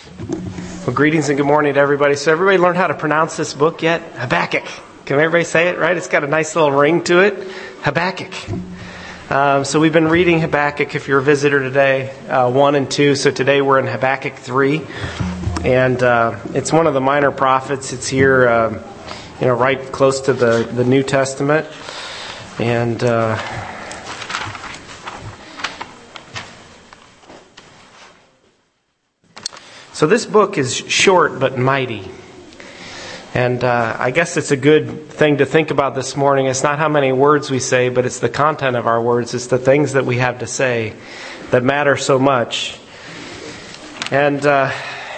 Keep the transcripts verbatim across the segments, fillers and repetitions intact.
Well, greetings and good morning to everybody. So everybody learned how to pronounce this book yet? Habakkuk. Can everybody say it, right? It's got a nice little ring to it. Habakkuk. Um, so we've been reading Habakkuk, if you're a visitor today, uh, one and two. So today we're in Habakkuk three. And uh, it's one of the minor prophets. It's here, um, you know, right close to the, the New Testament. And... Uh, So this book is short but mighty. And uh, I guess it's a good thing to think about this morning. It's not how many words we say, but it's the content of our words. It's the things that we have to say that matter so much. And uh,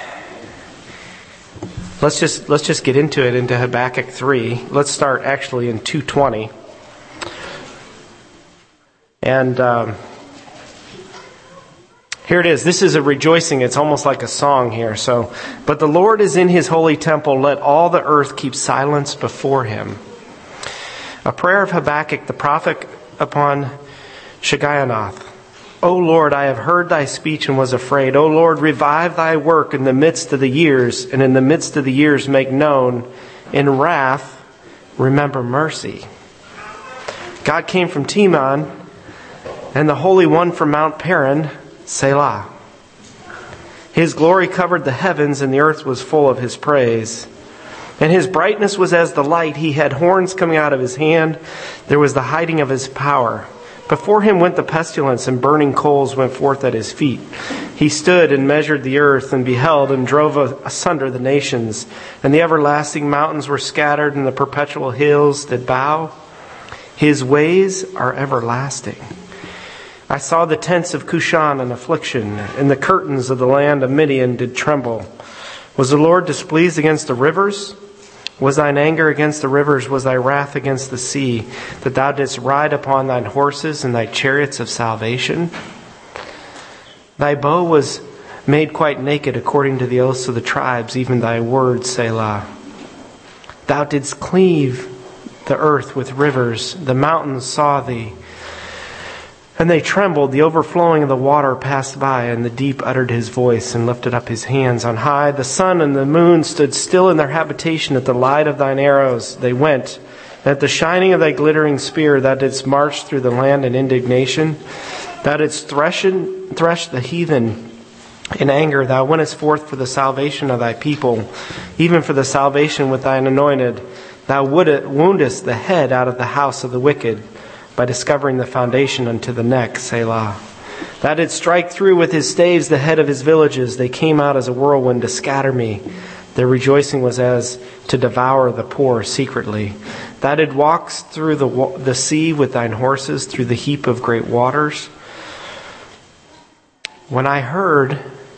let's just let's just get into it, into Habakkuk three. Let's start actually in two twenty. And... Um, Here it is. This is a rejoicing. It's almost like a song here. So, but the Lord is in his holy temple. Let all the earth keep silence before him. A prayer of Habakkuk, the prophet, upon Shigionoth. O Lord, I have heard thy speech and was afraid. O Lord, revive thy work in the midst of the years, and in the midst of the years make known. In wrath, remember mercy. God came from Teman, and the Holy One from Mount Paran, Selah. His glory covered the heavens, and the earth was full of his praise. And his brightness was as the light. He had horns coming out of his hand. There was the hiding of his power. Before him went the pestilence, and burning coals went forth at his feet. He stood and measured the earth, and beheld and drove asunder the nations. And the everlasting mountains were scattered, and the perpetual hills did bow. His ways are everlasting. I saw the tents of Cushan in affliction, and the curtains of the land of Midian did tremble. Was the Lord displeased against the rivers? Was thine anger against the rivers? Was thy wrath against the sea, that thou didst ride upon thine horses and thy chariots of salvation? Thy bow was made quite naked according to the oaths of the tribes, even thy word, Selah. Thou didst cleave the earth with rivers. The mountains saw thee. And they trembled. The overflowing of the water passed by, and the deep uttered his voice and lifted up his hands on high. The sun and the moon stood still in their habitation at the light of thine arrows. They went. And at the shining of thy glittering spear, thou didst march through the land in indignation. Thou didst thresh, thresh the heathen in anger. Thou wentest forth for the salvation of thy people, even for the salvation with thine anointed. Thou woundest the head out of the house of the wicked, by discovering the foundation unto the neck, Selah. Thou didst strike through with his staves the head of his villages. They came out as a whirlwind to scatter me. Their rejoicing was as to devour the poor secretly. Thou didst walk through the, the sea with thine horses, through the heap of great waters. When I heard,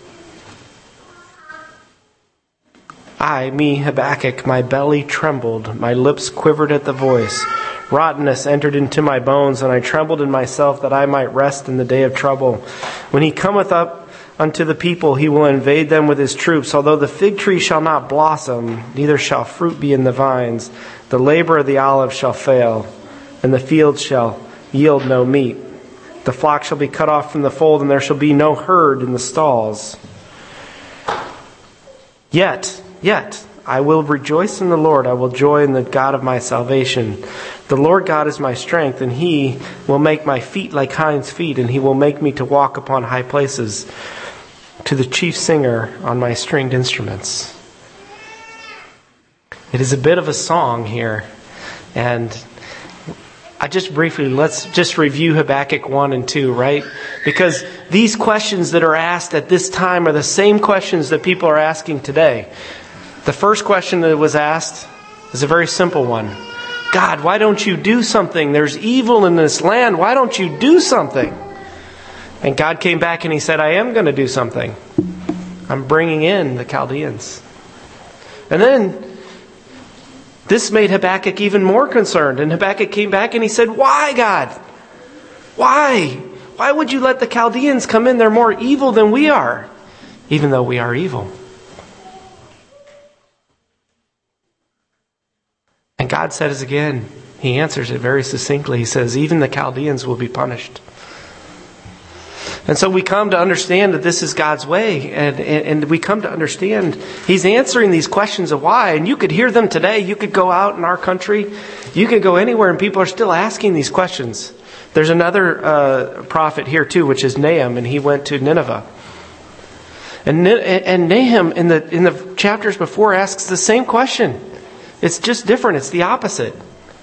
I, me, Habakkuk, my belly trembled, my lips quivered at the voice. Rottenness entered into my bones, and I trembled in myself that I might rest in the day of trouble. When he cometh up unto the people, he will invade them with his troops. Although the fig tree shall not blossom, neither shall fruit be in the vines, the labor of the olive shall fail, and the fields shall yield no meat. The flock shall be cut off from the fold, and there shall be no herd in the stalls. Yet, yet, I will rejoice in the Lord. I will joy in the God of my salvation. The Lord God is my strength, and he will make my feet like hinds' feet, and he will make me to walk upon high places, to the chief singer on my stringed instruments. It is a bit of a song here. And I just briefly, let's just review Habakkuk one and two, right? Because these questions that are asked at this time are the same questions that people are asking today. The first question that was asked is a very simple one. God, why don't you do something? There's evil in this land. Why don't you do something? And God came back and he said, I am going to do something. I'm bringing in the Chaldeans. And then this made Habakkuk even more concerned. And Habakkuk came back and he said, why, God? Why? Why would you let the Chaldeans come in? They're more evil than we are, even though we are evil. And God says again, he answers it very succinctly. He says, even the Chaldeans will be punished. And so we come to understand that this is God's way. And, and, and we come to understand He's answering these questions of why. And you could hear them today. You could go out in our country. You could go anywhere and people are still asking these questions. There's another uh, prophet here too, which is Nahum. And he went to Nineveh. And, and Nahum in the, in the chapters before asks the same question. It's just different. It's the opposite.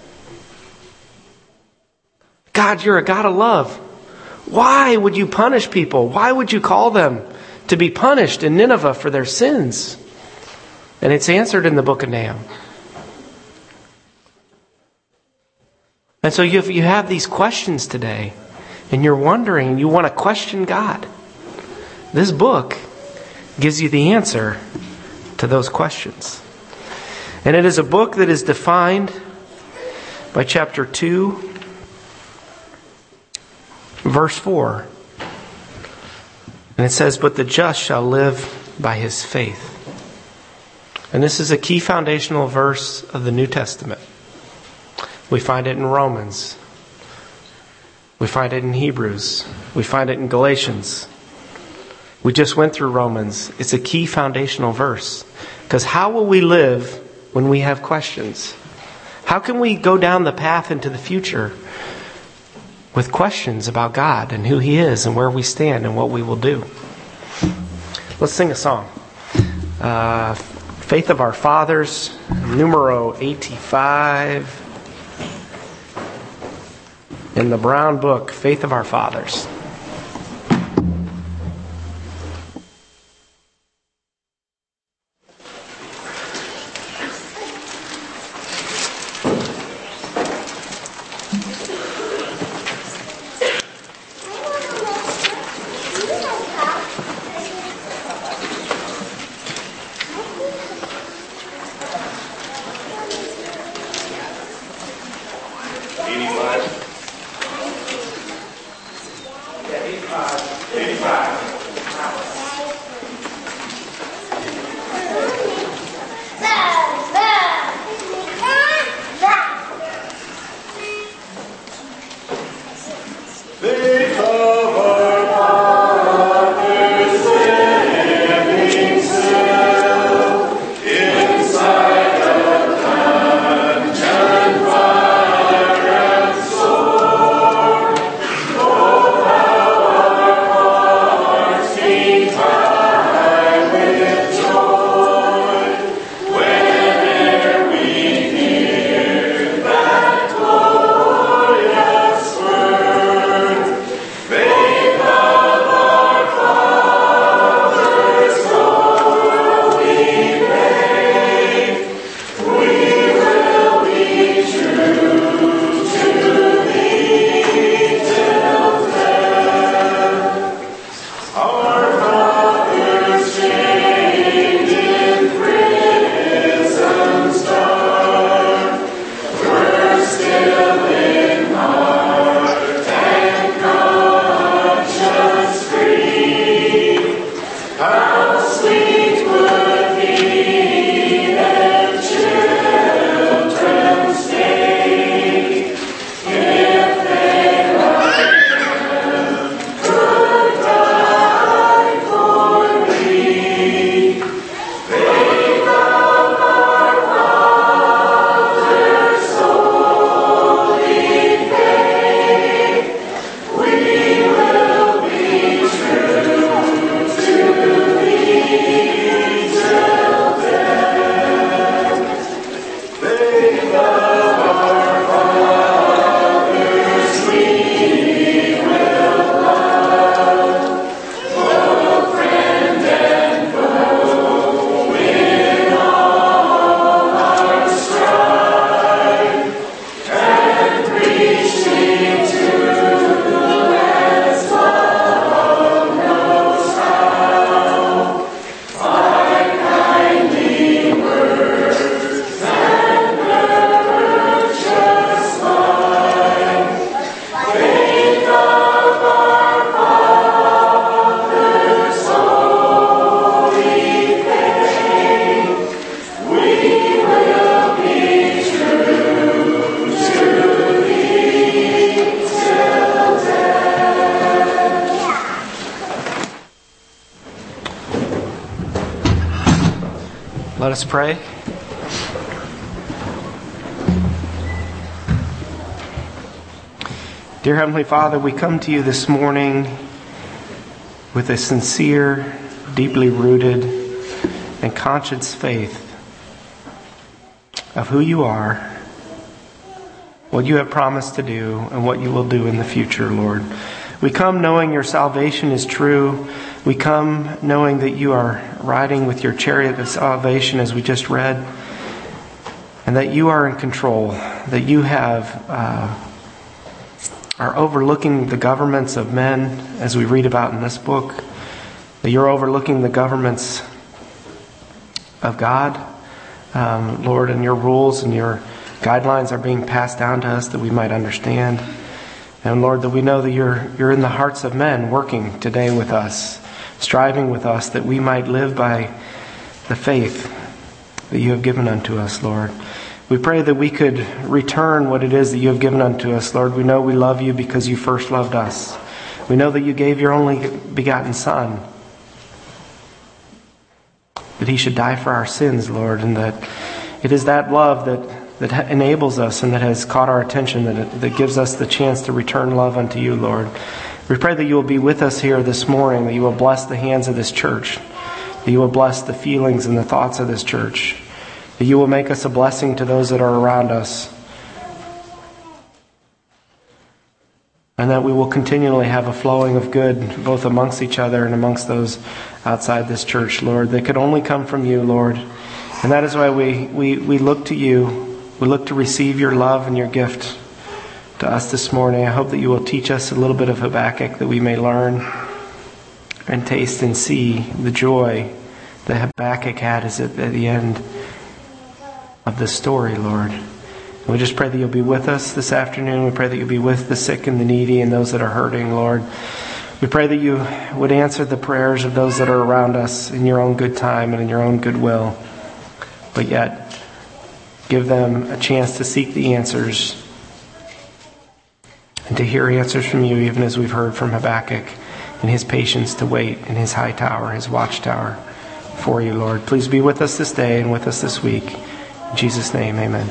God, you're a God of love. Why would you punish people? Why would you call them to be punished in Nineveh for their sins? And it's answered in the book of Nahum. And so if you have these questions today, and you're wondering, and you want to question God, this book gives you the answer to those questions. And it is a book that is defined by chapter two, verse four. And it says, "But the just shall live by his faith." And this is a key foundational verse of the New Testament. We find it in Romans. We find it in Hebrews. We find it in Galatians. We just went through Romans. It's a key foundational verse. Because how will we live when we have questions? How can we go down the path into the future with questions about God and who He is and where we stand and what we will do? Let's sing a song. Uh, Faith of Our Fathers, numero eighty-five. In the brown book, Faith of Our Fathers. Be Let us pray. Dear Heavenly Father, we come to you this morning with a sincere, deeply rooted, and conscious faith of who you are, what you have promised to do, and what you will do in the future, Lord. We come knowing your salvation is true. We come knowing that you are riding with your chariot of salvation, as we just read, and that you are in control, that you have uh, are overlooking the governments of men, as we read about in this book, that you're overlooking the governments of God, um, Lord, and your rules and your guidelines are being passed down to us that we might understand. And Lord, that we know that you're you're in the hearts of men, working today with us, striving with us, that we might live by the faith that you have given unto us, Lord. We pray that we could return what it is that you have given unto us, Lord. We know we love you because you first loved us. We know that you gave your only begotten Son, that he should die for our sins, Lord, and that it is that love that that enables us and that has caught our attention, that it, that gives us the chance to return love unto you, Lord. We pray that you will be with us here this morning, that you will bless the hands of this church, that you will bless the feelings and the thoughts of this church, that you will make us a blessing to those that are around us, and that we will continually have a flowing of good both amongst each other and amongst those outside this church, Lord, that could only come from you, Lord. And that is why we, we, we look to you. We look to receive your love and your gift to us this morning. I hope that you will teach us a little bit of Habakkuk, that we may learn and taste and see the joy that Habakkuk had is at the end of this story, Lord. And we just pray that you'll be with us this afternoon. We pray that you'll be with the sick and the needy and those that are hurting, Lord. We pray that you would answer the prayers of those that are around us in your own good time and in your own good will. But yet, give them a chance to seek the answers and to hear answers from you, even as we've heard from Habakkuk, and his patience to wait in his high tower, his watchtower for you, Lord. Please be with us this day and with us this week. In Jesus' name, amen.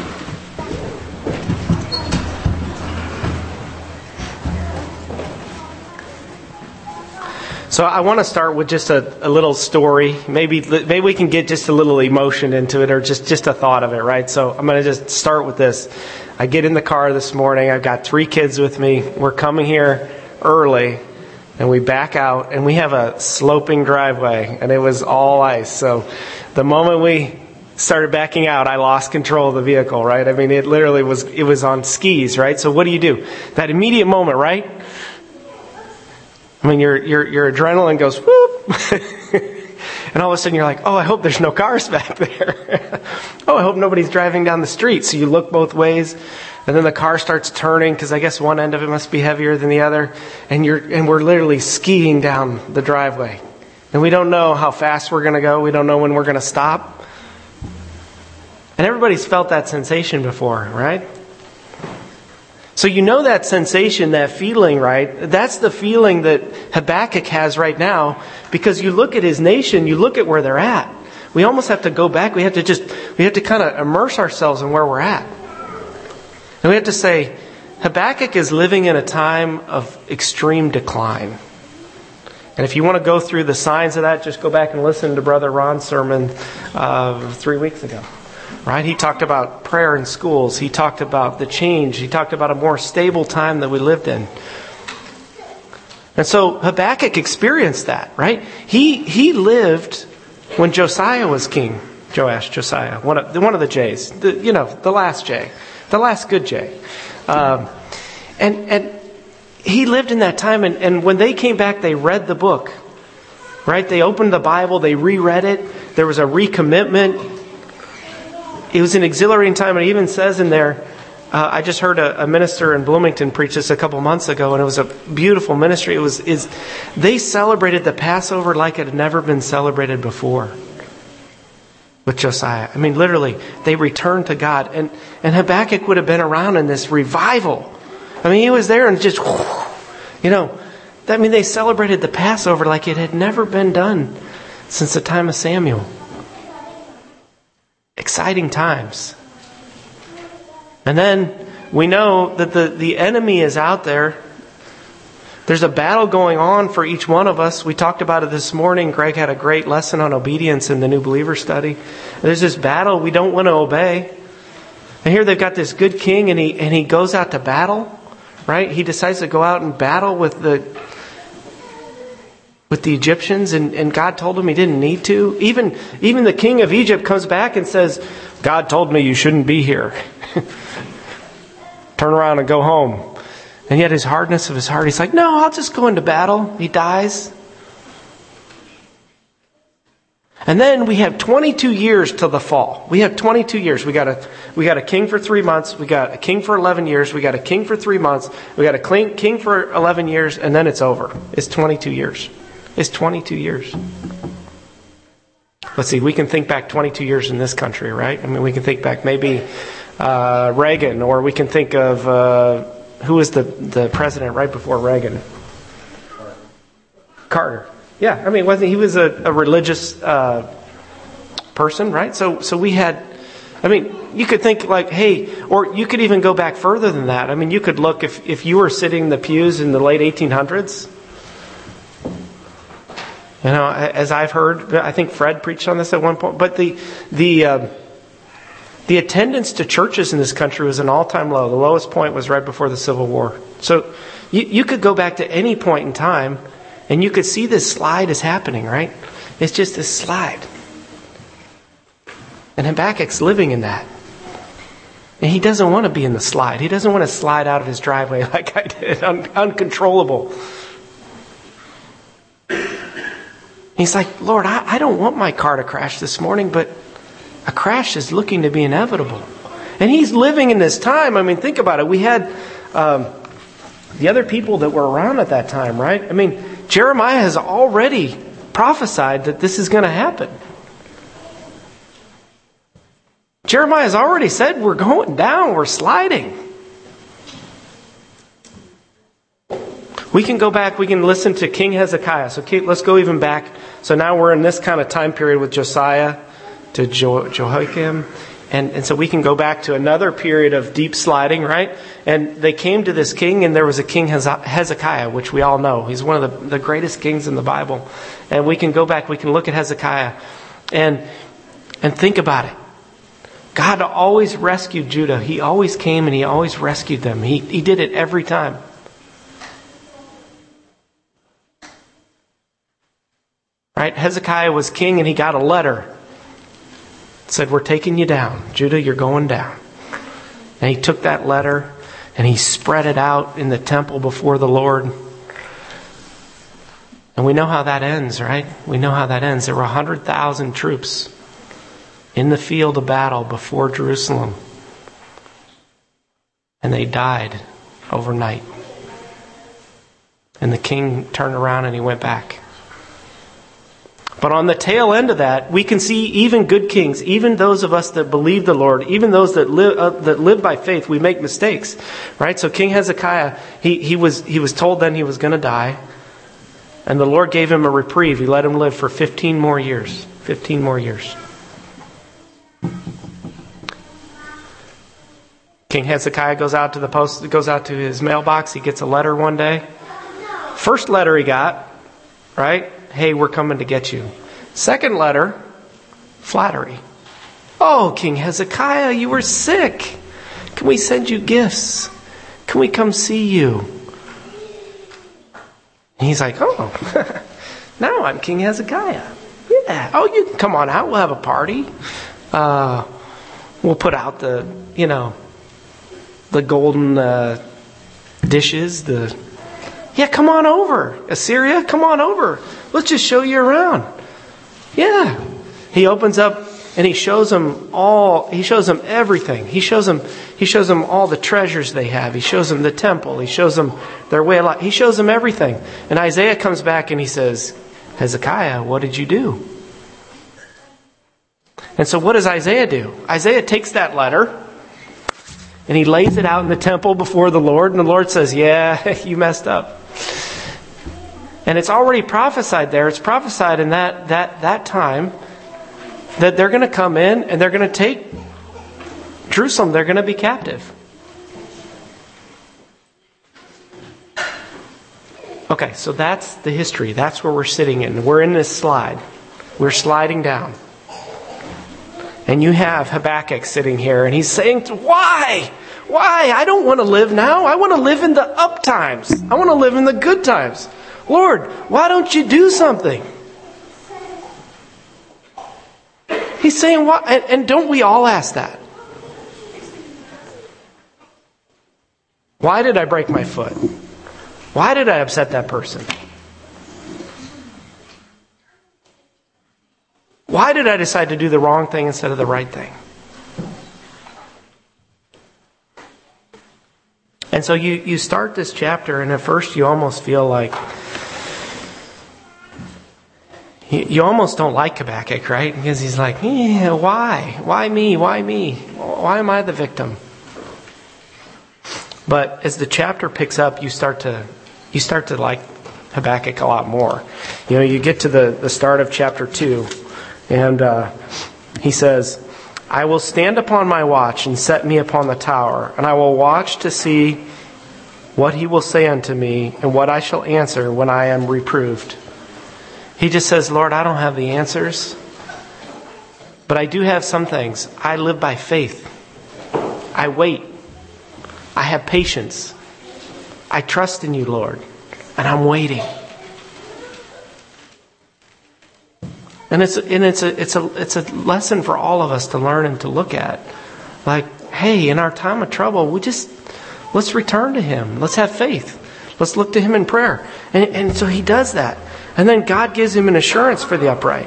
So I want to start with just a, a little story. Maybe maybe we can get just a little emotion into it, or just, just a thought of it, right? So I'm going to just start with this. I get in the car this morning. I've got three kids with me. We're coming here early, and we back out, and we have a sloping driveway, and it was all ice. So the moment we started backing out, I lost control of the vehicle, right? I mean, it literally was, it was on skis, right? So what do you do? That immediate moment, right? I mean, your your your adrenaline goes whoop, and all of a sudden you're like, oh, I hope there's no cars back there. Oh, I hope nobody's driving down the street. So you look both ways, and then the car starts turning because I guess one end of it must be heavier than the other, and you're and we're literally skiing down the driveway, and we don't know how fast we're going to go. We don't know when we're going to stop. And everybody's felt that sensation before, right? So you know that sensation, that feeling, right? That's the feeling that Habakkuk has right now, because you look at his nation, you look at where they're at. We almost have to go back. We have to just, we have to kind of immerse ourselves in where we're at. And we have to say, Habakkuk is living in a time of extreme decline. And if you want to go through the signs of that, just go back and listen to Brother Ron's sermon uh, three weeks ago. Right? He talked about prayer in schools. He talked about the change. He talked about a more stable time that we lived in. And so Habakkuk experienced that, right? He he lived when Josiah was king. Joash, Josiah, one of one of the J's. The, you know, the last J, the last good J. Um, and and he lived in that time. And, and when they came back, they read the book, right? They opened the Bible. They reread it. There was a recommitment. It was an exhilarating time. And it even says in there, uh, I just heard a, a minister in Bloomington preach this a couple months ago, and it was a beautiful ministry. It was is they celebrated the Passover like it had never been celebrated before with Josiah. I mean, literally, they returned to God. And, and Habakkuk would have been around in this revival. I mean, he was there and just, you know, I mean, they celebrated the Passover like it had never been done since the time of Samuel. Exciting times. And then we know that the, the enemy is out there. There's a battle going on for each one of us. We talked about it this morning. Greg had a great lesson on obedience in the New Believer study. There's this battle we don't want to obey. And here they've got this good king, and he and he goes out to battle, right? He decides to go out and battle with the with the Egyptians, and, and God told him he didn't need to. Even even the king of Egypt comes back and says, God told me you shouldn't be here. Turn around and go home. And yet his hardness of his heart, he's like, no, I'll just go into battle. He dies. And then we have twenty-two years till the fall. We have twenty-two years. We got a we got a king for three months. We got a king for eleven years. We got a king for three months. We got a king for eleven years, and then it's over. It's twenty-two years. It's twenty-two years. Let's see. We can think back twenty-two years in this country, right? I mean, we can think back maybe uh, Reagan, or we can think of uh, who was the the president right before Reagan? Carter. Yeah, I mean, wasn't he was a, a religious uh, person, right? So, so we had, I mean, you could think like, hey, or you could even go back further than that. I mean, you could look if if you were sitting in the pews in the late eighteen hundreds. You know, as I've heard, I think Fred preached on this at one point. But the the uh, the attendance to churches in this country was an all-time low. The lowest point was right before the Civil War. So you you could go back to any point in time. And you could see this slide is happening, right? It's just this slide. And Habakkuk's living in that. And he doesn't want to be in the slide. He doesn't want to slide out of his driveway like I did, un- uncontrollable. He's like, Lord, I-, I don't want my car to crash this morning, but a crash is looking to be inevitable. And he's living in this time. I mean, think about it. We had um, the other people that were around at that time, right? I mean, Jeremiah has already prophesied that this is going to happen. Jeremiah has already said we're going down, we're sliding. We can go back, we can listen to King Hezekiah. So let's go even back. So now we're in this kind of time period with Josiah to jo- Jehoiakim. And, and so we can go back to another period of deep sliding, right? And they came to this king, and there was a king Hezekiah, which we all know. He's one of the, the greatest kings in the Bible. And we can go back, we can look at Hezekiah and and think about it. God always rescued Judah. He always came and he always rescued them. He, he did it every time. Right? Hezekiah was king and he got a letter. Said, we're taking you down. Judah, you're going down. And he took that letter and he spread it out in the temple before the Lord. And we know how that ends, right? We know how that ends. There were one hundred thousand troops in the field of battle before Jerusalem. And they died overnight. And the king turned around and he went back. But on the tail end of that, we can see even good kings, even those of us that believe the Lord, even those that live uh, that live by faith, we make mistakes, right? So King Hezekiah, he he was he was told then he was going to die, and the Lord gave him a reprieve. He let him live for fifteen more years. Fifteen more years. King Hezekiah goes out to the post, goes out to his mailbox. He gets a letter one day. First letter he got, right? Hey, we're coming to get you. Second letter, flattery. Oh, King Hezekiah, you were sick. Can we send you gifts? Can we come see you? And he's like, oh, now I'm King Hezekiah. Yeah. Oh, you can come on out. We'll have a party. Uh, we'll put out the, you know, the golden uh, dishes, the Yeah, come on over. Assyria, come on over. Let's just show you around. Yeah. He opens up and he shows them all, he shows them everything. He shows them, he shows them all the treasures they have. He shows them the temple. He shows them their way of life. He shows them everything. And Isaiah comes back and he says, Hezekiah, what did you do? And so what does Isaiah do? Isaiah takes that letter and he lays it out in the temple before the Lord. And the Lord says, yeah, you messed up. And it's already prophesied there. It's prophesied in that that that time that they're going to come in and they're going to take Jerusalem. They're going to be captive. Okay, so that's the history. That's where we're sitting in. We're in this slide. We're sliding down. And you have Habakkuk sitting here, and he's saying, why? Why? I don't want to live now. I want to live in the up times. I want to live in the good times. Lord, why don't you do something? He's saying, why? And, and don't we all ask that? Why did I break my foot? Why did I upset that person? Why did I decide to do the wrong thing instead of the right thing? And so you, you start this chapter, and at first you almost feel like you, you almost don't like Habakkuk, right? Because he's like, yeah, why? Why me? Why me? Why am I the victim? But as the chapter picks up, you start to you start to like Habakkuk a lot more. You know, you get to the, the start of chapter two, and uh, he says, I will stand upon my watch and set me upon the tower, and I will watch to see what he will say unto me and what I shall answer when I am reproved. He just says, Lord, I don't have the answers, but I do have some things. I live by faith. I wait. I have patience. I trust in you, Lord, and I'm waiting. And it's and it's a it's a it's a lesson for all of us to learn and to look at. Like, hey, in our time of trouble, we just let's return to Him. Let's have faith. Let's look to Him in prayer. And and so he does that. And then God gives him an assurance for the upright.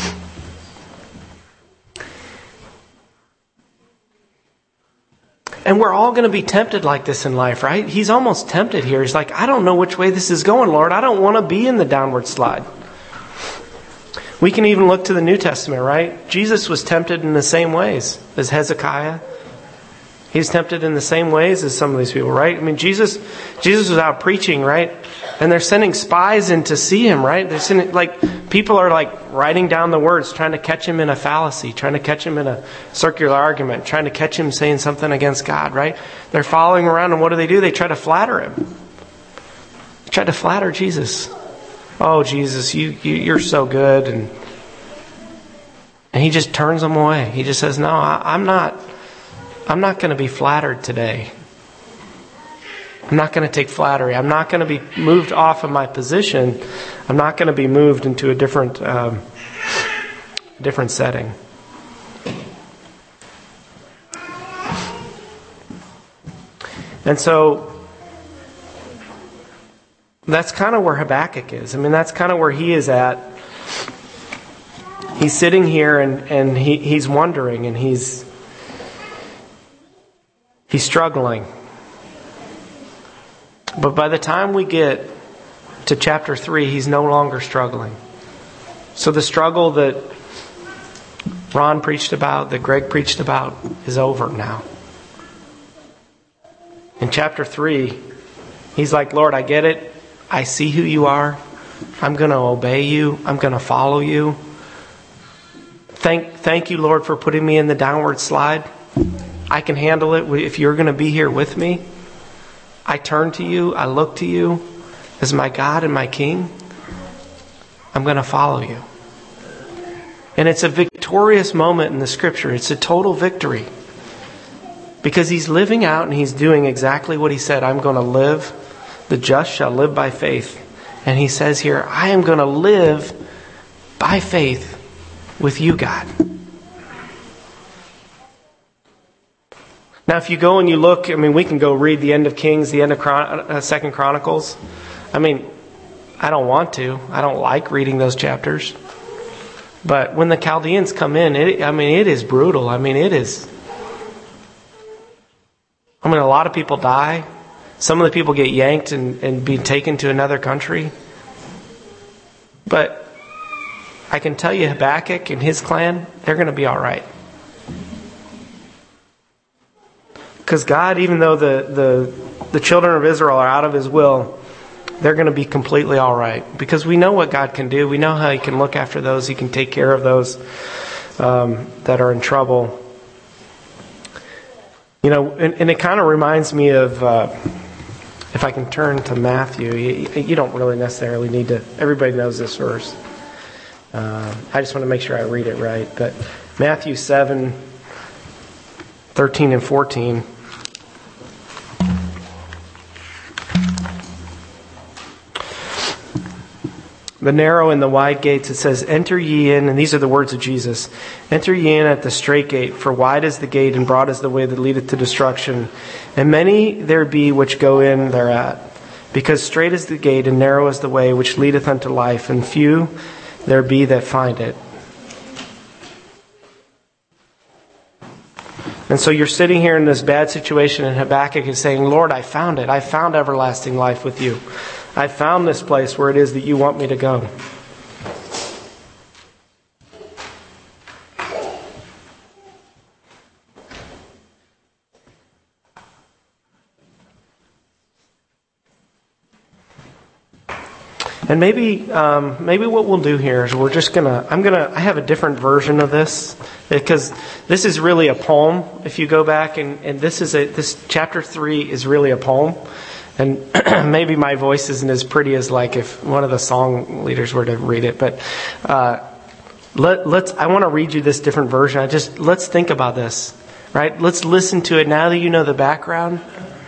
And we're all going to be tempted like this in life, right? He's almost tempted here. He's like, I don't know which way this is going, Lord. I don't want to be in the downward slide. We can even look to the New Testament, right? Jesus was tempted in the same ways as Hezekiah. He's tempted in the same ways as some of these people, right? I mean, Jesus Jesus was out preaching, right? And they're sending spies in to see him, right? They're sending, like, people are like writing down the words, trying to catch him in a fallacy, trying to catch him in a circular argument, trying to catch him saying something against God, right? They're following around, and what do they do? They try to flatter him. They try to flatter Jesus. Oh, Jesus, you, you you're so good, and and he just turns them away. He just says, "No, I, I'm not. I'm not going to be flattered today. I'm not going to take flattery. I'm not going to be moved off of my position. I'm not going to be moved into a different, um, different setting." And so that's kind of where Habakkuk is. I mean, that's kind of where he is at. He's sitting here and, and he, he's wondering, and he's he's struggling. But by the time we get to chapter three, he's no longer struggling. So the struggle that Ron preached about, that Greg preached about, is over now. In chapter three, he's like, Lord, I get it. I see who you are. I'm going to obey you. I'm going to follow you. Thank, thank you, Lord, for putting me in the downward slide. I can handle it if you're going to be here with me. I turn to you. I look to you as my God and my King. I'm going to follow you. And it's a victorious moment in the Scripture. It's a total victory. Because he's living out and he's doing exactly what he said. I'm going to live. The just shall live by faith. And he says here, I am going to live by faith with you, God. Now, if you go and you look, I mean, we can go read the end of Kings, the end of Chron- uh, Second Chronicles. I mean, I don't want to. I don't like reading those chapters. But when the Chaldeans come in, it, I mean, it is brutal. I mean, it is. I mean, a lot of people die. Some of the people get yanked and, and be taken to another country. But I can tell you Habakkuk and his clan, they're going to be all right. Because God, even though the, the, the children of Israel are out of His will, they're going to be completely all right. Because we know what God can do. We know how He can look after those. He can take care of those. um, that are in trouble. You know, and, and it kind of reminds me of, uh, if I can turn to Matthew, you, you don't really necessarily need to, everybody knows this verse. Uh, I just want to make sure I read it right. But Matthew seven, thirteen and fourteen. The narrow and the wide gates, it says, enter ye in, and these are the words of Jesus, enter ye in at the straight gate, for wide is the gate and broad is the way that leadeth to destruction, and many there be which go in thereat. Because straight is the gate and narrow is the way which leadeth unto life, and few there be that find it. And so you're sitting here in this bad situation, and Habakkuk is saying, Lord, I found it. I found everlasting life with you. I found this place where it is that you want me to go. And maybe, um, maybe what we'll do here is we're just gonna. I'm gonna. I have a different version of this because this is really a poem. If you go back and, and this is a this chapter three is really a poem. And maybe my voice isn't as pretty as like if one of the song leaders were to read it. But uh, let, let's. I want to read you this different version. I just let's think about this, right? Let's listen to it now that you know the background.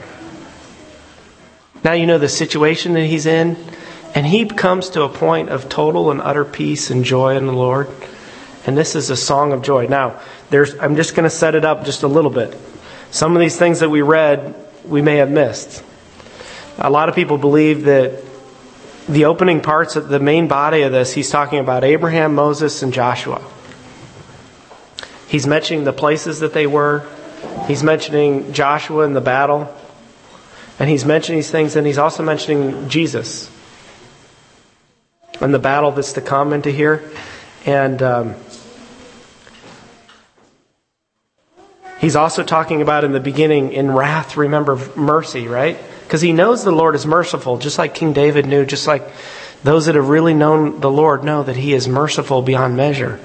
Now you know the situation that he's in, and he comes to a point of total and utter peace and joy in the Lord. And this is a song of joy. Now, there's. I'm just going to set it up just a little bit. Some of these things that we read, we may have missed. A lot of people believe that the opening parts of the main body of this, he's talking about Abraham, Moses, and Joshua. He's mentioning the places that they were. He's mentioning Joshua in the battle. And he's mentioning these things, and he's also mentioning Jesus and the battle that's to come into here. And um, he's also talking about in the beginning, in wrath, remember mercy, right? Because he knows the Lord is merciful, just like King David knew, just like those that have really known the Lord know that he is merciful beyond measure.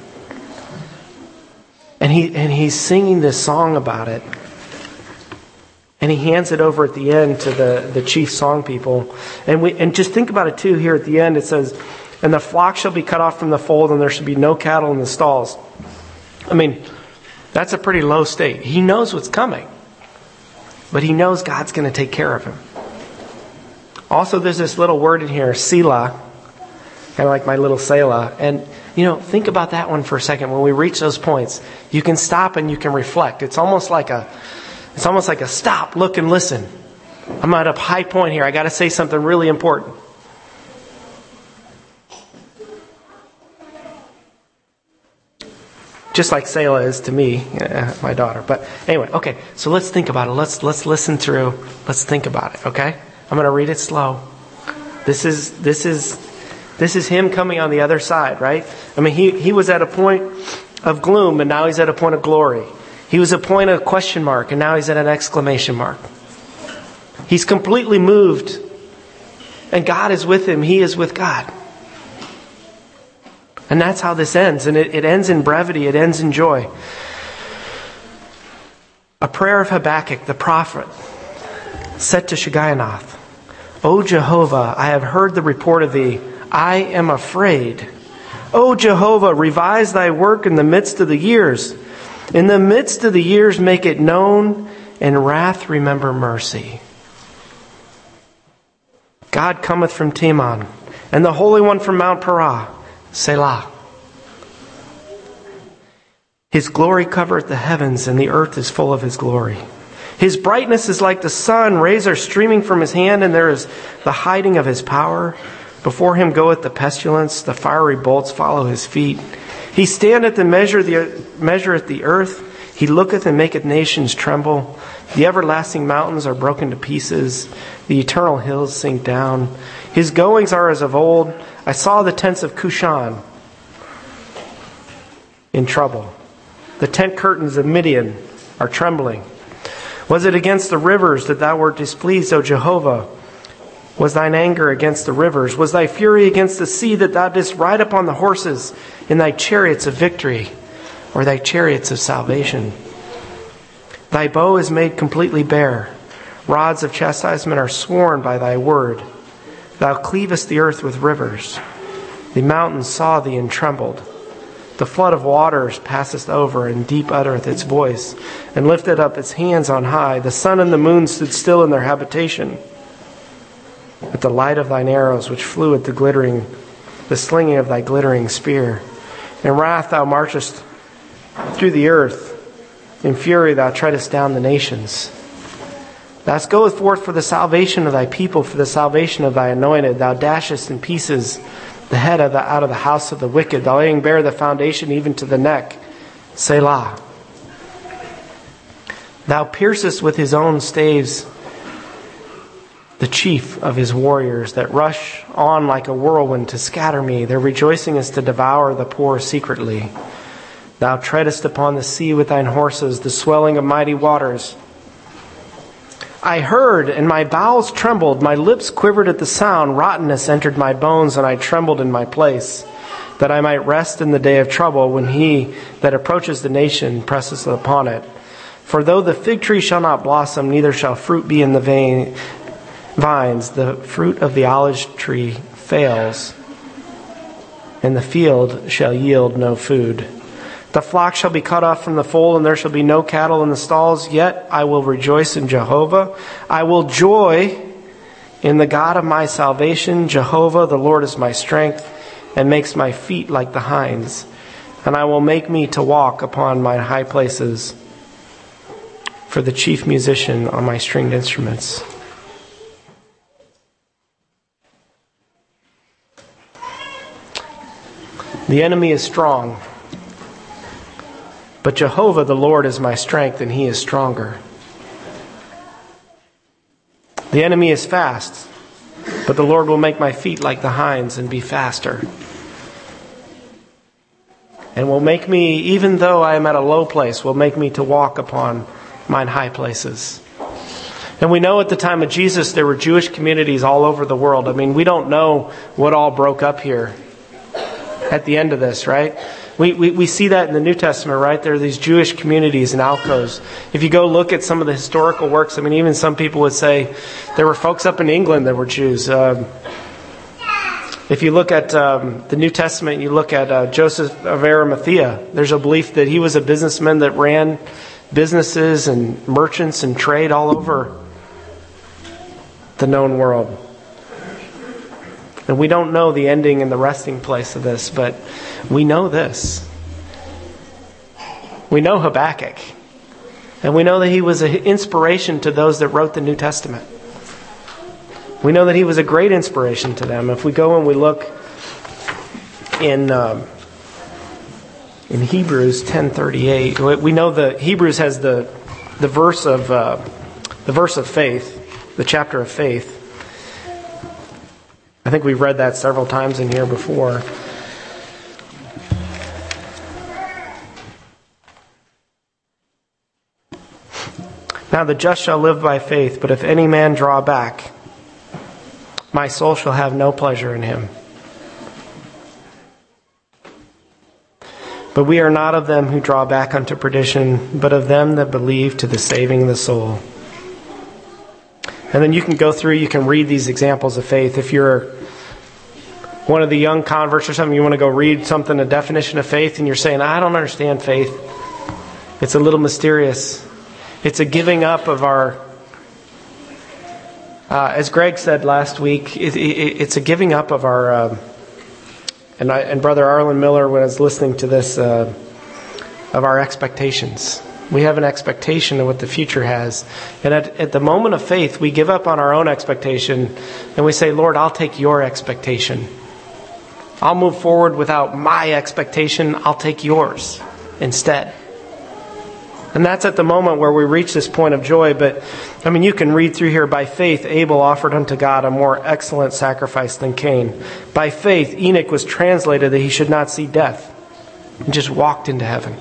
And he and he's singing this song about it. And he hands it over at the end to the, the chief song people. And we and just think about it too, here at the end it says, and the flock shall be cut off from the fold, and there shall be no cattle in the stalls. I mean, that's a pretty low state. He knows what's coming. But he knows God's going to take care of him. Also, there's this little word in here, Selah, kind of like my little Selah. And, you know, think about that one for a second. When we reach those points, you can stop and you can reflect. It's almost like a, it's almost like a stop, look and listen. I'm at a high point here. I got to say something really important. Just like Selah is to me, uh, my daughter. But anyway, okay. So let's think about it. Let's let's listen through. Let's think about it. Okay. I'm going to read it slow. This is this is this is him coming on the other side, right? I mean, he he was at a point of gloom, and now he's at a point of glory. He was at a point of question mark, and now he's at an exclamation mark. He's completely moved, and God is with him. He is with God. And that's how this ends. And it, it ends in brevity. It ends in joy. A prayer of Habakkuk, the prophet, said to Shigionoth, O Jehovah, I have heard the report of thee. I am afraid. O Jehovah, revise thy work in the midst of the years. In the midst of the years, make it known. In wrath, remember mercy. God cometh from Teman, and the Holy One from Mount Perah. Selah. His glory covereth the heavens, and the earth is full of his glory. His brightness is like the sun, rays are streaming from his hand, and there is the hiding of his power. Before him goeth the pestilence, the fiery bolts follow his feet. He standeth and measure the, measureth the earth. He looketh and maketh nations tremble. The everlasting mountains are broken to pieces. The eternal hills sink down. His goings are as of old. I saw the tents of Cushan in trouble. The tent curtains of Midian are trembling. Was it against the rivers that thou wert displeased, O Jehovah? Was thine anger against the rivers? Was thy fury against the sea that thou didst ride upon the horses in thy chariots of victory? or thy chariots of salvation. Thy bow is made completely bare. Rods of chastisement are sworn by thy word. Thou cleavest the earth with rivers. The mountains saw thee and trembled. The flood of waters passeth over, and deep uttereth its voice, and lifted up its hands on high. The sun and the moon stood still in their habitation. At the light of thine arrows, which flew at the glittering, the slinging of thy glittering spear. In wrath thou marchest through the earth. In fury thou treadest down the nations. Thou goest forth for the salvation of thy people, for the salvation of thy anointed. Thou dashest in pieces the head of the, out of the house of the wicked, thou laying bare the foundation even to the neck. Selah. Thou piercest with his own staves the chief of his warriors, that rush on like a whirlwind to scatter me. Their rejoicing is to devour the poor secretly. Thou treadest upon the sea with thine horses, the swelling of mighty waters. I heard, and my bowels trembled. My lips quivered at the sound. Rottenness entered my bones, and I trembled in my place, that I might rest in the day of trouble, when he that approaches the nation presses upon it. For though the fig tree shall not blossom, neither shall fruit be in the vein, vines, the fruit of the olive tree fails, and the field shall yield no food. The flock shall be cut off from the fold, and there shall be no cattle in the stalls. Yet I will rejoice in Jehovah. I will joy in the God of my salvation. Jehovah, the Lord, is my strength, and makes my feet like the hinds. And I will make me to walk upon my high places, for the chief musician on my stringed instruments. The enemy is strong, but Jehovah the Lord is my strength, and he is stronger. The enemy is fast, but the Lord will make my feet like the hinds and be faster. And will make me, even though I am at a low place, will make me to walk upon mine high places. And we know at the time of Jesus there were Jewish communities all over the world. I mean, we don't know what all broke up here at the end of this, right? We, we we see that in the New Testament, right? There are these Jewish communities and alcoves. If you go look at some of the historical works, I mean, even some people would say there were folks up in England that were Jews. Um, if you look at um, the New Testament, you look at uh, Joseph of Arimathea, there's a belief that he was a businessman that ran businesses and merchants and trade all over the known world. And we don't know the ending and the resting place of this, but we know this. We know Habakkuk. And we know that he was an inspiration to those that wrote the New Testament. We know that he was a great inspiration to them. If we go and we look in um, in Hebrews ten thirty-eight, we know that Hebrews has the the verse of uh, the verse of faith, the chapter of faith. I think we've read that several times in here before. Now the just shall live by faith, but if any man draw back, my soul shall have no pleasure in him. But we are not of them who draw back unto perdition, but of them that believe to the saving of the soul. And then you can go through, you can read these examples of faith. If you're one of the young converts or something, you want to go read something, a definition of faith, and you're saying, I don't understand faith. It's a little mysterious. It's a giving up of our, uh, as Greg said last week, it, it, it's a giving up of our, uh, and, I, and Brother Arlen Miller, when I was listening to this, uh, of our expectations. We have an expectation of what the future has. And at, at the moment of faith, we give up on our own expectation and we say, Lord, I'll take your expectation. I'll move forward without my expectation. I'll take yours instead. And that's at the moment where we reach this point of joy. But, I mean, you can read through here, by faith, Abel offered unto God a more excellent sacrifice than Cain. By faith, Enoch was translated that he should not see death and just walked into heaven.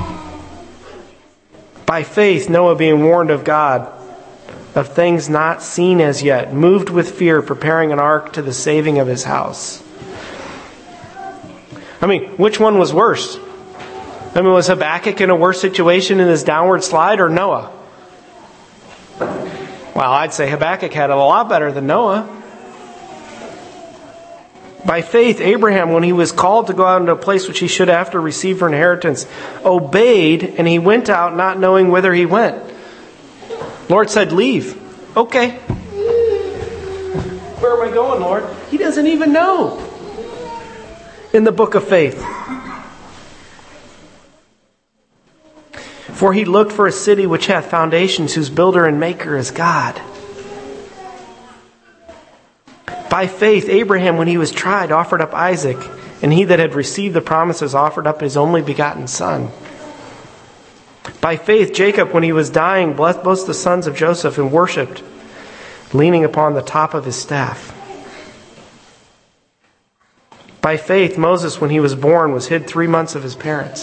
By faith, Noah, being warned of God of things not seen as yet, moved with fear, preparing an ark to the saving of his house. I mean, which one was worse? I mean, was Habakkuk in a worse situation in his downward slide or Noah? Well, I'd say Habakkuk had it a lot better than Noah. By faith, Abraham, when he was called to go out into a place which he should after receive for inheritance, obeyed, and he went out not knowing whither he went. Lord said, leave. Okay. Where am I going, Lord? He doesn't even know. In the book of faith. For he looked for a city which hath foundations, whose builder and maker is God. By faith, Abraham, when he was tried, offered up Isaac, and he that had received the promises offered up his only begotten son. By faith, Jacob, when he was dying, blessed both the sons of Joseph and worshipped, leaning upon the top of his staff. By faith, Moses, when he was born, was hid three months of his parents.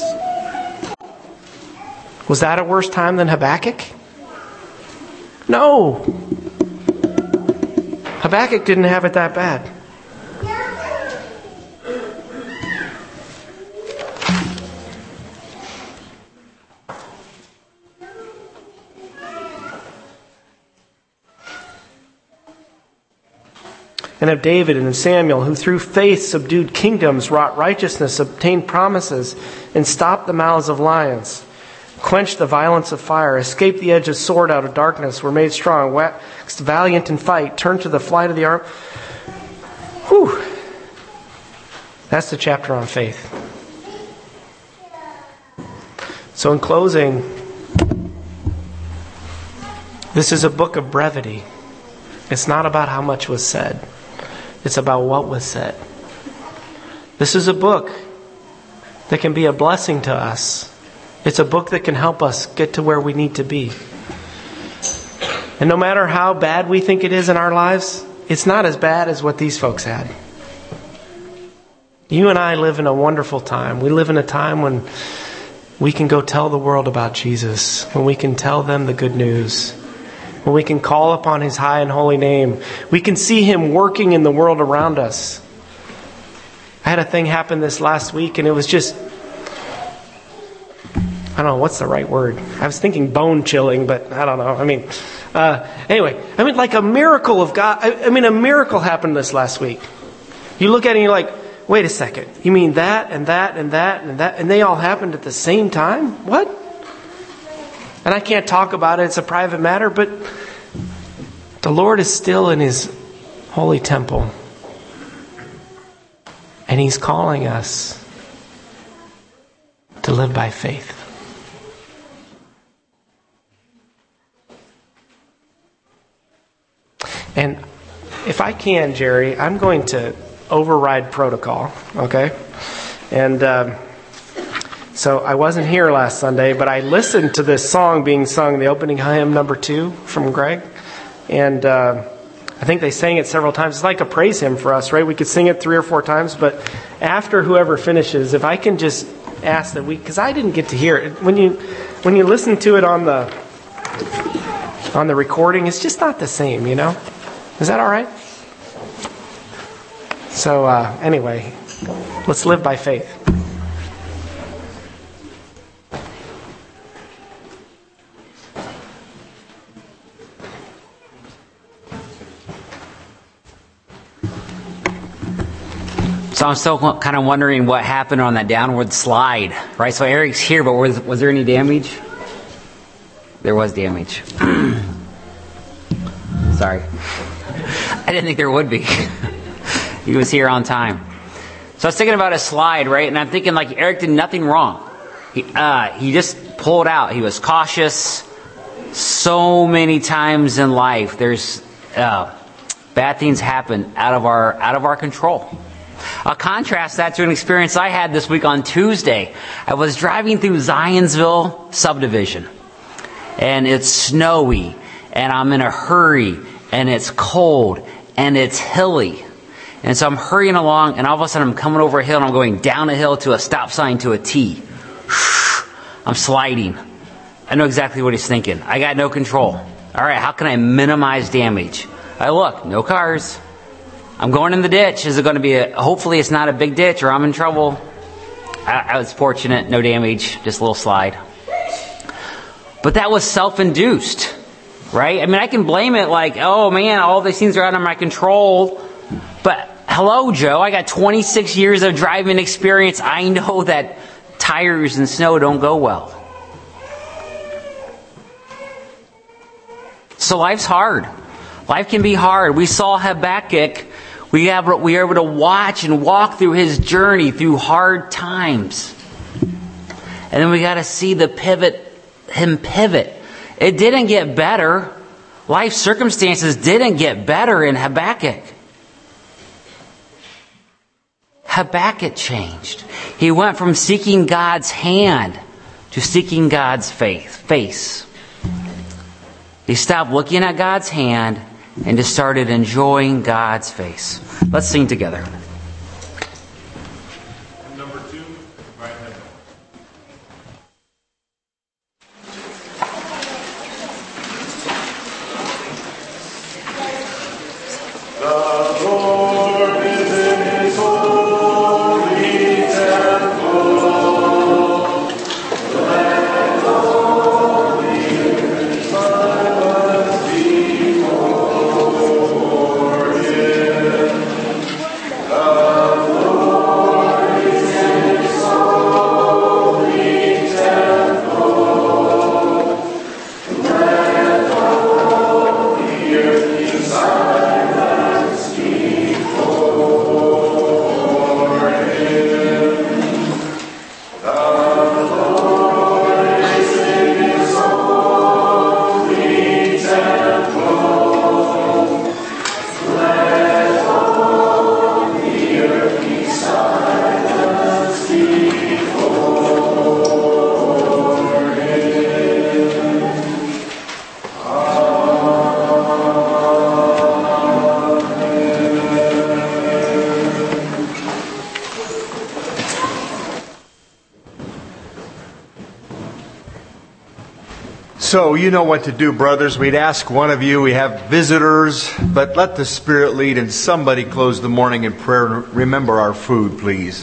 Was that a worse time than Habakkuk? No. Habakkuk didn't have it that bad. And of David and of Samuel, who through faith subdued kingdoms, wrought righteousness, obtained promises, and stopped the mouths of lions, quenched the violence of fire, escaped the edge of sword out of darkness, were made strong, waxed valiant in fight, turned to the flight of the arm. Whew. That's the chapter on faith. So in closing, this is a book of brevity. It's not about how much was said. It's about what was said. This is a book that can be a blessing to us. It's a book that can help us get to where we need to be. And no matter how bad we think it is in our lives, it's not as bad as what these folks had. You and I live in a wonderful time. We live in a time when we can go tell the world about Jesus, when we can tell them the good news, when we can call upon His high and holy name. We can see Him working in the world around us. I had a thing happen this last week, and it was just, I don't know, what's the right word? I was thinking bone chilling, but I don't know. I mean, uh, anyway, I mean, like a miracle of God. I, I mean, a miracle happened this last week. You look at it and you're like, wait a second. You mean that and that and that and that, and they all happened at the same time? What? And I can't talk about it. It's a private matter, but the Lord is still in His holy temple. And He's calling us to live by faith. And if I can, Jerry, I'm going to override protocol, okay? And uh, so I wasn't here last Sunday, but I listened to this song being sung, the opening hymn number two from Greg. And uh, I think they sang it several times. It's like a praise hymn for us, right? We could sing it three or four times, but after whoever finishes, if I can just ask that we, because I didn't get to hear it. When you when you listen to it on the on the recording, it's just not the same, you know? Is that all right? So uh, anyway, let's live by faith. So I'm still kind of wondering what happened on that downward slide, right? So Eric's here, but was, was there any damage? There was damage. Sorry. I didn't think there would be. He was here on time. So I was thinking about a slide, right? And I'm thinking like Eric did nothing wrong. He, uh, he just pulled out. He was cautious. So many times in life, there's uh, bad things happen out of our out of our control. I'll contrast that to an experience I had this week on Tuesday. I was driving through Zionsville subdivision, and it's snowy, and I'm in a hurry, and it's cold, and it's hilly. And so I'm hurrying along, and all of a sudden I'm coming over a hill, and I'm going down a hill to a stop sign to a T. I'm sliding. I know exactly what he's thinking. I got no control. All right, how can I minimize damage? I look, no cars. I'm going in the ditch. Is it going to be a, hopefully it's not a big ditch or I'm in trouble. I, I was fortunate, no damage, just a little slide. But that was self-induced, right? I mean, I can blame it like, oh man, all these things are out of my control. But hello, Joe, I got twenty-six years of driving experience. I know that tires and snow don't go well. So life's hard. Life can be hard. We saw Habakkuk. We have, we were able to watch and walk through his journey through hard times. And then we got to see the pivot, him pivot. It didn't get better. Life circumstances didn't get better in Habakkuk. Habakkuk changed. He went from seeking God's hand to seeking God's faith, face. He stopped looking at God's hand and just started enjoying God's face. Let's sing together. Number two, right hand. The Lord is in his holy temple. Let all the earth silence before him. The Lord is in his holy temple. Let all the earth be silent before him. The Lord is in his holy temple. Let all the earth be silent before him. So you know what to do, brothers. We'd ask one of you, we have visitors, but let the Spirit lead and somebody close the morning in prayer. Remember our food, please.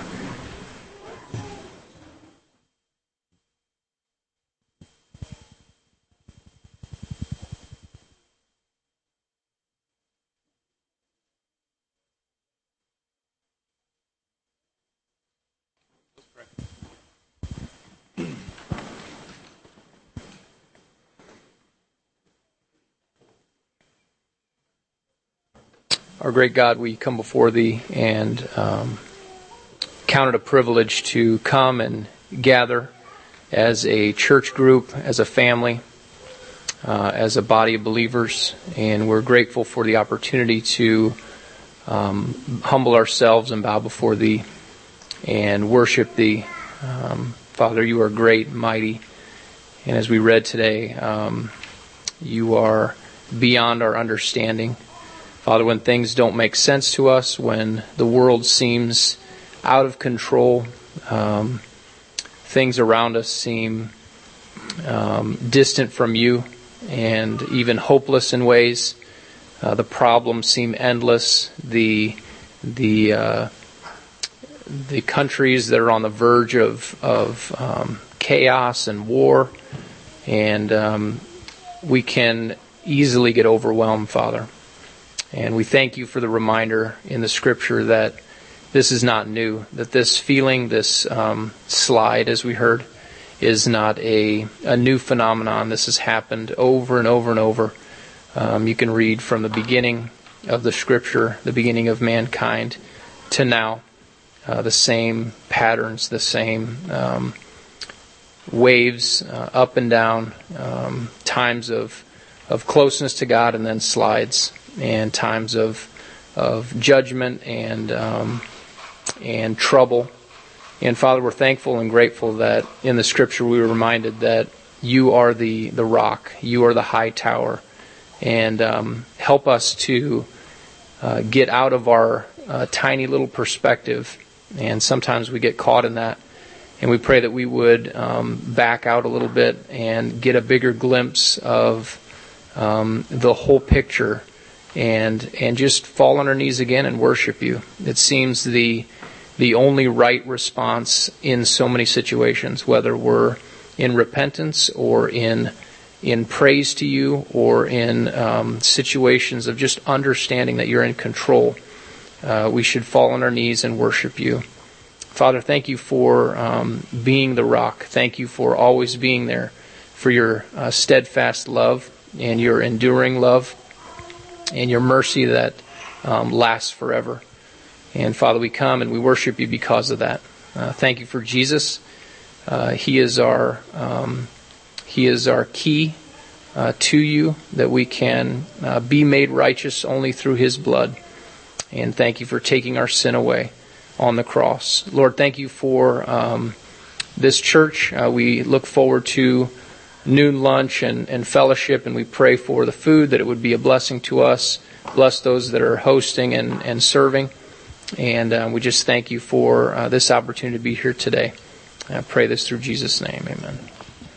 Our great God, we come before Thee and um, count it a privilege to come and gather as a church group, as a family, uh, as a body of believers. And we're grateful for the opportunity to um, humble ourselves and bow before Thee and worship Thee. Um, Father, You are great and mighty. And as we read today, um, You are beyond our understanding. Father, when things don't make sense to us, when the world seems out of control, um, things around us seem um, distant from You and even hopeless in ways, uh, the problems seem endless, the the uh, the countries that are on the verge of, of um, chaos and war, and um, we can easily get overwhelmed, Father. And we thank You for the reminder in the Scripture that this is not new, that this feeling, this um, slide, as we heard, is not a, a new phenomenon. This has happened over and over and over. Um, you can read from the beginning of the Scripture, the beginning of mankind, to now, uh, the same patterns, the same um, waves, uh, up and down, um, times of of closeness to God, and then slides, and times of of judgment and um, and trouble. And Father, we're thankful and grateful that in the Scripture we were reminded that You are the, the rock, You are the high tower, and um, help us to uh, get out of our uh, tiny little perspective. And sometimes we get caught in that, and we pray that we would um, back out a little bit and get a bigger glimpse of um, the whole picture, and and just fall on our knees again and worship You. It seems the the only right response in so many situations, whether we're in repentance or in in praise to you or in um, situations of just understanding that you're in control. Uh, we should fall on our knees and worship you. Father, thank you for um, being the rock. Thank you for always being there, for your uh, steadfast love and your enduring love and your mercy that um, lasts forever. And Father, we come and we worship you because of that. Uh, thank you for Jesus. Uh, he is our um, he is our key uh, to you, that we can uh, be made righteous only through his blood. And thank you for taking our sin away on the cross. Lord, thank you for um, this church. Uh, we look forward to noon lunch and, and fellowship, and we pray for the food, that it would be a blessing to us. Bless those that are hosting and, and serving. And uh, we just thank you for uh, this opportunity to be here today. I pray this through Jesus' name. Amen.